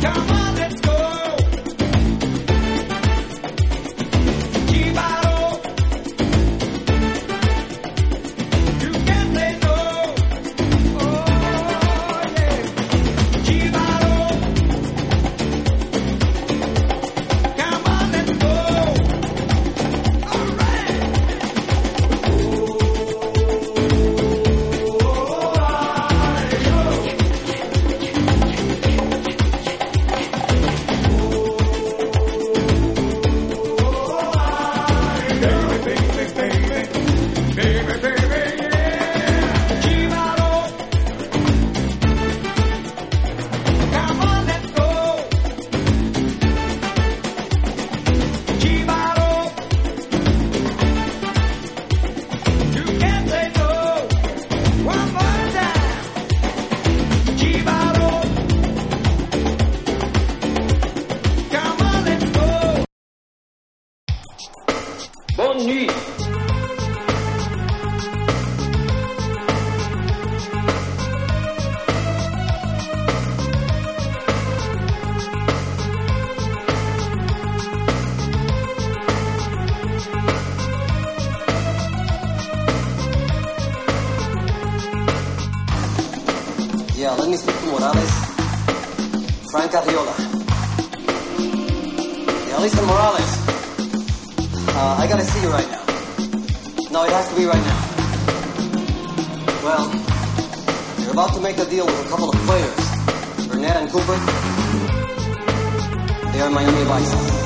Yeah, let me speak to Morales. Frank Arriola. Yeah, listen, Morales. I gotta see you right now. No, it has to be right now. Well, you're about to make a deal with a couple of players, Burnett and Cooper. They are Miami Vice.